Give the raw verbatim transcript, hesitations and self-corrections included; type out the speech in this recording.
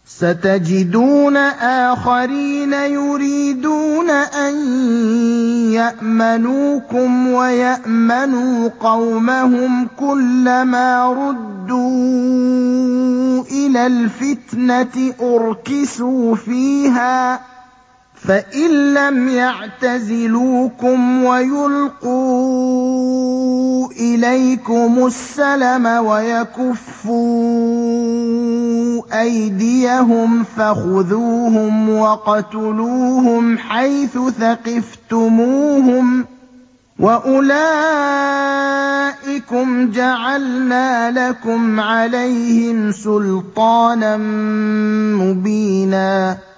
سَتَجِدُونَ آخَرِينَ يُرِيدُونَ أَن يَأْمَنُوكُمْ وَيَأْمَنُوا قَوْمَهُمْ كُلَّمَا رُدُّوا إِلَى الْفِتْنَةِ أُرْكِسُوا فِيهَا ۚ فَإِن لَّمْ يَعْتَزِلُوكُمْ وَيُلْقُوا إِلَيْكُمُ السَّلَمَ وَيَكُفُّوا أَيْدِيَهُمْ فَخُذُوهُمْ وَاقْتُلُوهُمْ حَيْثُ ثَقِفْتُمُوهُمْ ۚ وَأُولَٰئِكُمْ جَعَلْنَا لَكُمْ عَلَيْهِمْ سُلْطَانًا مُّبِينًا